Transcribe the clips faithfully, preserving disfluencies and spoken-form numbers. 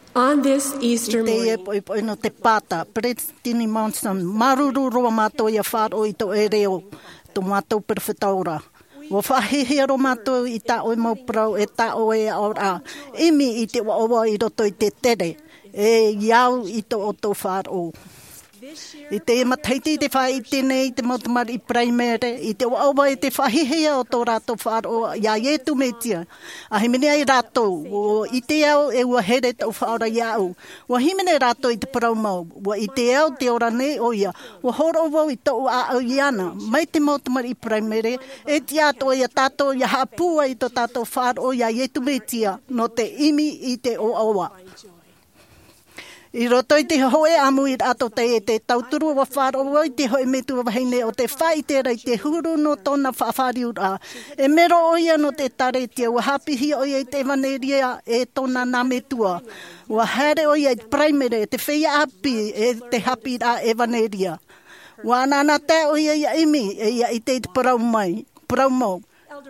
On this Easter Te e morning, po i po ino te pata, Pretini Monson, maruru roa mātou ia whāro i to e reo, to mātou perfetaura. Wa whahihia ro mātou i ta oi mau prau e ta oi a ora. Imi i te waowa i roto i te tere, e iau i to o to whāro. I te e mataiti te whai i tēnei, te mautamari i praimere, i te waowa i te whahihia o tō rātou whāro, ia e tu metia. A himene ai rātou, o i te au e ua here tau whaora iau. Wa himene rātou i te parau mau, wa i te au te ora nei o ia, wa horo wau i tau a au iana, mai te mautamari i praimere, e te ato ia tātou ia hapua i tō tātou whāro, ia e tu metia, no te imi i te o awa. I roto i te hoe amu i ato te e te tauturu wa whāro o i te hoe metu wa heine o te whai te rei te huru no tōna whawhari ura. E mero o ia no te tare tia wa hapihi o ia i te waneria e tōna nā metua. Wa haere o ia i praimere te whia api e te hapi ra e waneria. Wa anana te o ia i imi e ia i te te parau mai, parau mau.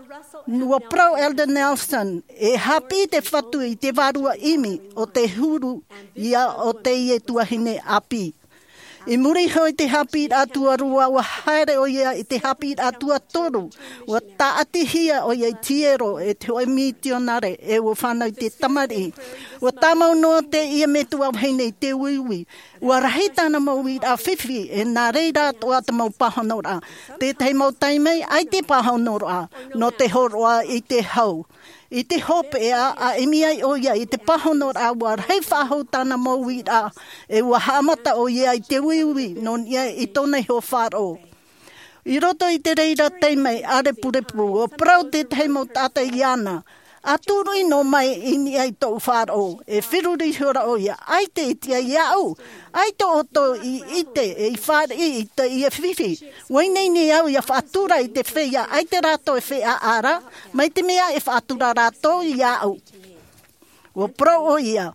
Nua prau Elder Nelson e hapi te whatu i te warua imi o te huru ia o te ie tuahine api. I muri hoi te hapi atua rua wa haere o ia i te hapi atua toru wa taatihia o ia i tiero e te hoi mitionare e wa whanau te tamari. Wa tamau noa te ia metua heine i te uiwi. Wa rahitana mau i a whiwhi e nā reira toa te mau pahonora. Te tei mau taimei ai te pahonora no te horoa i te hau. I te hope a, a emi ai o ia, i te pahonora wa rei whahau tana mau i a, e wa hamata o ia i te uiwi, non ia i tōnei ho whāro. I roto i te reira teimei, are purepu, o prau te teimau tāta i ana, a tūrui no mai ini ai tō whāro, e whiruri hura o ia, ai te itia iau, ai tō oto i ite, e i whāre i ite i e whiwhi. Wainei ni au ia whātura i te whea, ai te rato e whea ara, mai te mea e whātura rato i au. Wa pro o ia,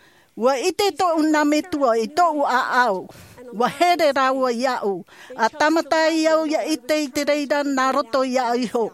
wa ite tō una metua i tō a au, wa here raua i au, a tamata i au ia ite i te reira nā roto i au iho.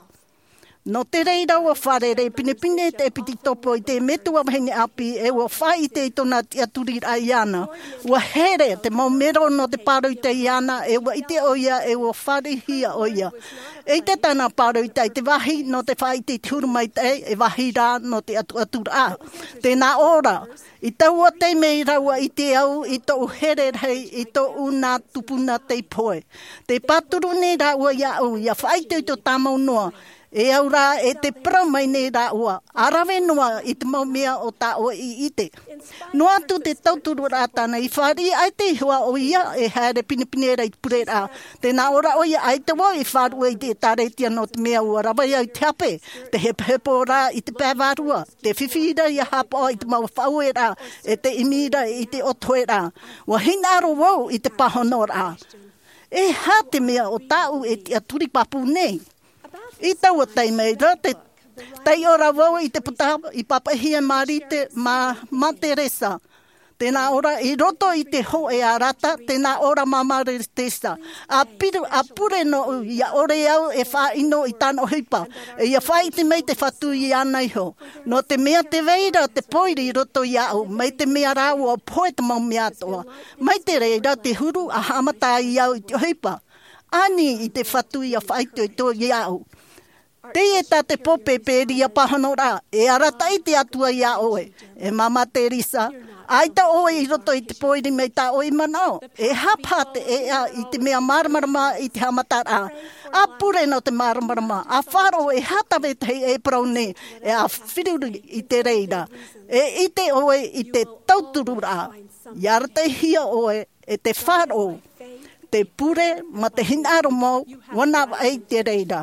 No te reira ua wharere, pine pine te piti topo i te metua wahingi api e ua whai te i tona tia turi a iana. Ua here te mau mero no te paro i te iana e ua ite o ia e ua whare hia o ia. E te tana paro i te, te wahi no te whai te turu mai te e wahi rā no te atu atura a. Tēnā ora, i taua te mei raua i te au i tō here rei i tō una tupuna te poe. Te paturu ne raua ia au, ia whai te i tō tamau noa. E au rā e te prau mai nei rā ua. Arawe noa i te mau mea o tā o i ite. Noa tu te tauturu rā tāna i whāri ai te hua o ia e haere pinipine rei pure rā. Tēnā ora o ia ai te wau i whārua i te tāreitia no te mea ua rawa iau te hape. Te hepo rā i te pēwārua. Te whiwhira i a hapo i te mau whaue rā. E te imira i te otoe rā. Wa hinaro wau i te pahono rā. E hā te mea o tāu e te aturi papu nei. I taua tei mei rā, te tei ora wau i te puta, i papahia marite ma Teresa. Tēnā ora i roto i te ho e a rata, tēnā ora mama Teresa. A piru, a pure no ia ore au e wha ino i tāno hipa. E ia whai te mei te whatu i ana iho. No te mea te veira, te poiri i roto i au, mei te mea rāua o poe te mau mea toa. Mei te reira te huru a hamata i au i te hipa. Ani i te whatu i a whai te to i au. Te e tā te pope pēria pahano rā, e arata i te atua i a oe, e mama Teresa, ai ta oe i roto i te poiri mei tā oe manao, e hapate e a i te mea maramarama i te hamata rā, a pure no te maramarama, a wharo e hatawe te e praune, e a whiruru i te reira, e i te oe i te tauturu rā, i arata hia oe e te wharo, te pure ma te hinaro mau, wana ai te reira.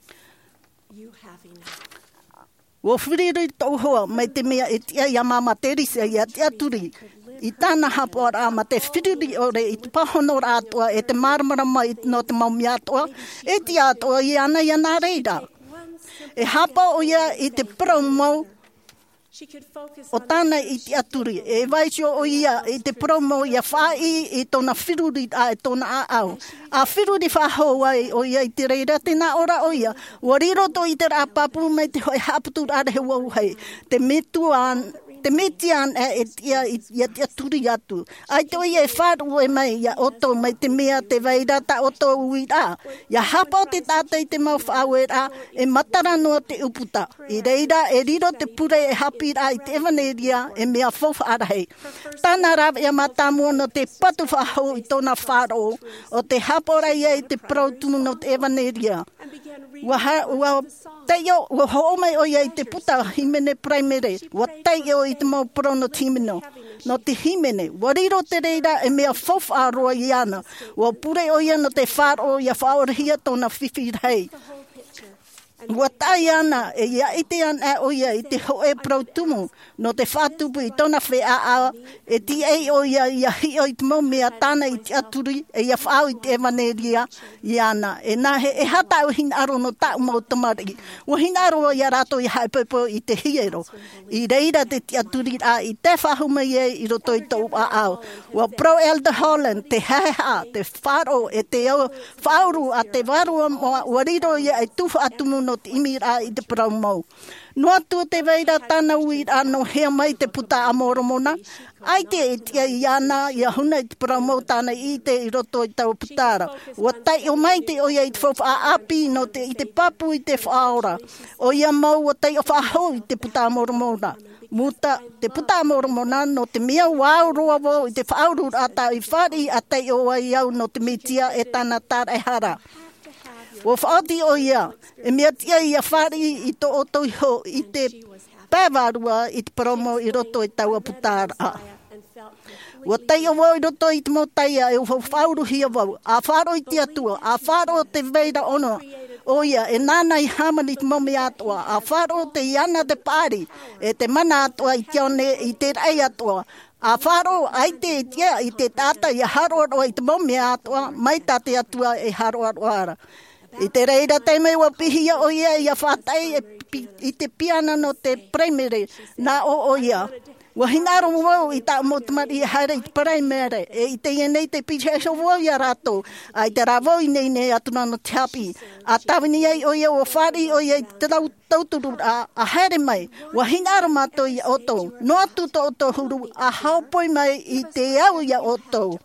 Wo whiriru tau hoa, mai te mea e tia ia mama Teresa i a tia turi. I tāna hapo rā, ma te whiriri ore, i te pahono rā toa, e te maramarama no te maumi atoa, e ti atoa i ana i ana reira. E hapa o ia i te promo, o tāna i te aturi, e vaisio o ia i te promo i a whai i tōna whiruri a e tōna a au. A whiruri whahau ai o ia i te reira, tēnā ora o ia. Wa riroto i te rā papu mai te hoi haputu rā rehe wau hei. Te metua te metian e ia ia te turi atu. Ai to ia wharu e mai ia oto mai te mea te veira ta oto uira. Ia hapa te tata i te mau whauera e matara noa te uputa. I reira e riro te pure e hapira i te evaneria e mea fofa arahei. Tana rawa ia matamua no te patu whahau i tona wharo o te hapora ia i te protumu no te evaneria. Wa wa tayo wa home o ia i te puta himene primary. Wa tayo i te mau prono timino. No te himene. Wa riro te reira e mea fofa aroa i ana. Wa pure o ia no te wharo ia whaorahia tona whiwhi rei. Wa tai ana e ia ite ana o ia i te hoe protumu no te whatupu i tona whea a e ti ei o ia ia hi o i te mau mea tāna i te aturi e ia whao i te evaneria i ana e nā he e hata o hina aro no tau mau tamari wa hina aro ia rato i haipepo i te hiero i reira te te aturi a i te whahuma i e i roto i tau a au wa pro Elder Holland te haha te wharo e te o whauru a te waru wa riro ia i tuwha atumu no te imira i te praumau. No atu te veira tana ui ano hea mai te puta amoromona. Ai te e tia i ana i ahuna i te praumau tana i te i roto i tau putara. Wa tai o mai te oia i te whawha a api no te i te papu i te whaora. O ia mau o tai o whahau i te puta amoromona. Muta te puta amoromona no te mea wauroa wo i te whauru ata i whari a tai o ai au no te mitia e tana tara e hara. Wa whaati o ia, e mea tia ia whari i to oto iho i te pēwarua i te promo i roto i taua putara. Wa tai o wau i roto i te motaia e uwhau whauruhia wau, a wharo i te atua, a wharo te veira ono. O ia, e nana i hamani te momi atua, a wharo te iana te pāri, e te mana atua i te one i te rei atua. A wharo, ai te tia i te tata i haro aroa i te momi atua, mai tate atua e haro aroara. I te reira te mei wa pihia o ia i a whatai e pi, i te piana no te primary na o o ia. Wa hinaro wau i ta motamari i haere i te primary e i te ienei te piche so wau i a rato. Ai te ravo i nei nei atuna no te hapi. A tawini ai o ia o whari o ia i te tau tauturu a, a haere mai. Wa hinaro mato i oto. No atu to oto huru a haupoi mai i te au i a oto.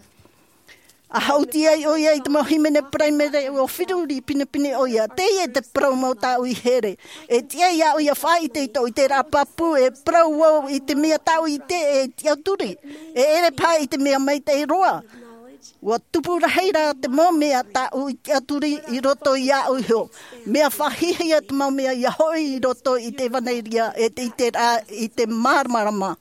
A hauti ai o ia i te mohimene primary o whiruri pine pine o ia. Te ia te promo ta ui here. E tia ia o ia whai te ito i te rapapu e pro i te mea tau i te e tia turi. E ere pā i te mea mai te roa. Wa tupura heira te mo mea ta ui tia turi i roto i a ui ho. Mea whahihia te mo mea i a hoi i roto i te vaneiria e te i te, ra, i te marmarama.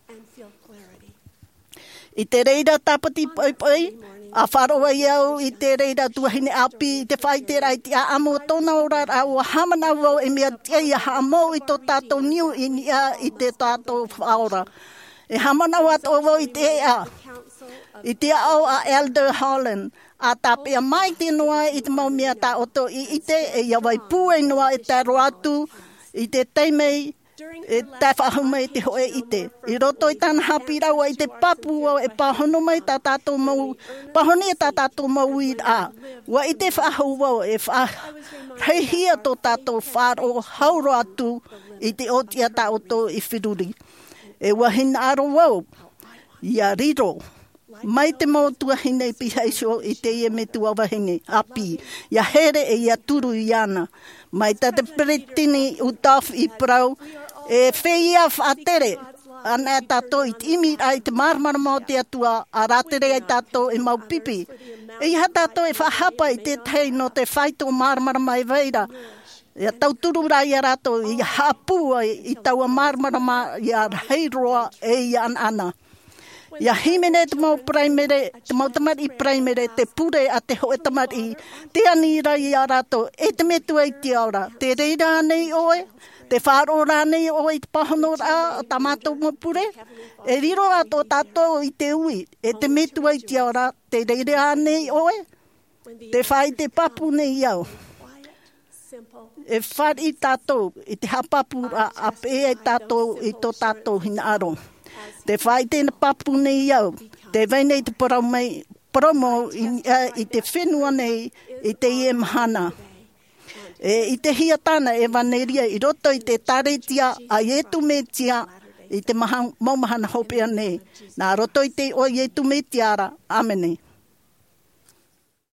I te reira tapati poi poi. A wharoa iau i te reira tuahine api, i te whai te rai te a amo tona ora au a hamana wau e mea tia i a hamo i tō tātou niu i nia i te tātou whaora. E hamana watu o wau i te ea. I te au a Elder Holland. A tāpea mai te noa i te mau mea tā oto i ite e iawai pūe noa i te roatu i te teimei. E tai whahuma i te hoe i te. I roto i tāna hapi raua i te papu o e pahono mai tā tātou mau, pahoni e tā tātou mau i a. Wa i te whahu wau e whareihia tō tātou whāro hauro atu i te otia tā oto i whiruri. E wahina aro wau, i a riro. Mai te mau tuahine i pihaiso i te ie me tuawahine api. Ia here e ia turu i ana. Mai ta te pretini utaf i prau. E whea whaatere. Ana e tātou i te imi ai te marmara mau te atua. A ratere ai tātou e mau pipi. E iha tātou e whahapa i te tei no te whaito marmara mai veira. Ia tau turu rai a rato i hapua i tau a marmara mai i a heiroa e i an ana. Ia himene te mau primary, te mau tamari primary, te pure a te hoe tamari, te anira i a rato, e te metu ai te aura. Te reira nei oe, te wharo rā nei oe i te pahono rā, ta mātou mo pure. E riro a tō tātou i te ui, e te metu ai te aura, te reira nei oe, te whai te papu nei iau. E whari tātou, i te hapapu a, a pe e tātou i tō tātou hina aro. Te whai tēna papu nei iau, te weinei te promo, promo i, uh, i te whenua nei i te ie mahana. E, I te hiatana e vaneria i roto i te taretia a ietu me tia I te maha, maumahana hope ane. Nā roto i te o i e tume tiara. Amene.